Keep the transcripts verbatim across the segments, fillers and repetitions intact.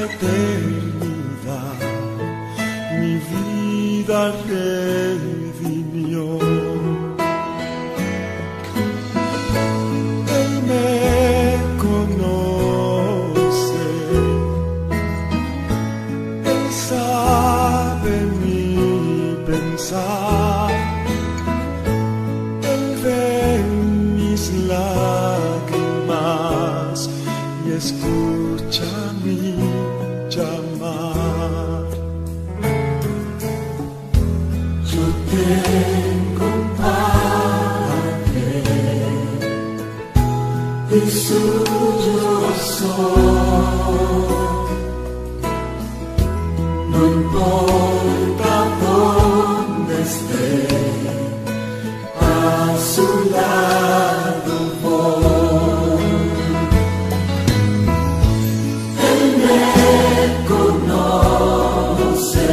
eternidad mi vida redimió. Él me conoce, Él sabe mi pensar, Él ve mis lágrimas y escucha mi llamar. Yo tengo un Padre y suyo soy. No importa dónde esté, a su lado voy. Él me conoce,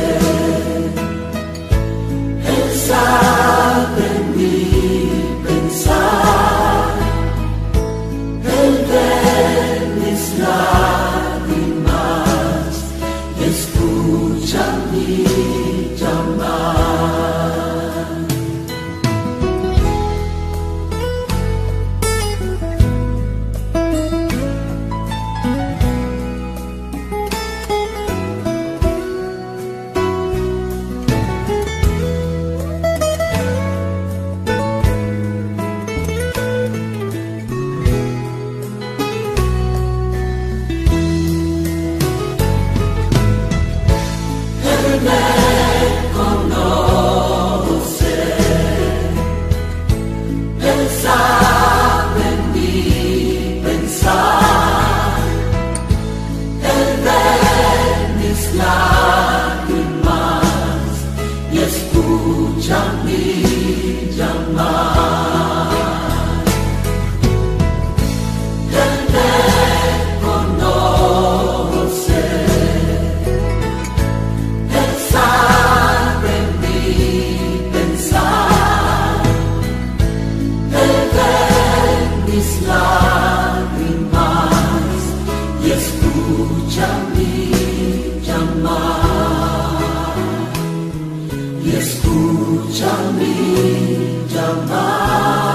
Él sabe mi pensar, Él ve mis lágrimas y escucha mi llamar. Y escucha mi llamar.